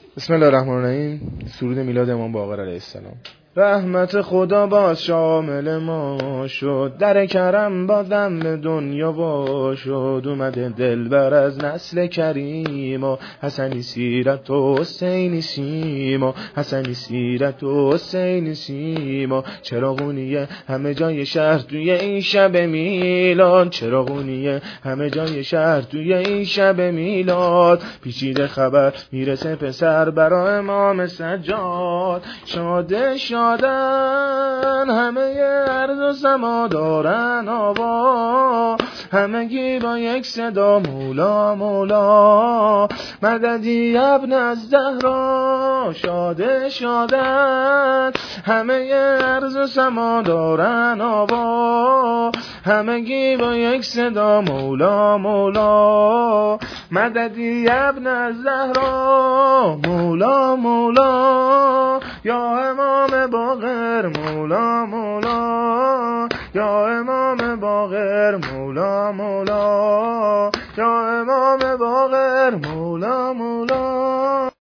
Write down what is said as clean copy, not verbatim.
بسم الله الرحمن الرحیم. سرود میلاد امام باقر علیه السلام. رحمت خدا باز شامل ما شد، در کرم بازم به دنیا وا شد. اومده دلبر از نسل کریم و حسنی سیرت و حسینی سیم و حسنی سیرت و حسینی سیم و چراغونیه همه جای شهر توی این شب میلاد. چراغونیه همه جای شهر توی این شب میلاد. پیچیده خبر میرسه پسر برا امام سجاد. شاده شادن همه ارض و سما دارن آوا، همگی با یک صدا مولا مولا مددی ابن الزهرا. شاده شادن همه ارض و سما دارن آوا، همگی با یک صدا مولا مولا مددی ابن الزهرا. مولا مولا یا امام باقر، مولا مولا یا امام باقر، مولا مولا یا امام باقر، مولا مولا.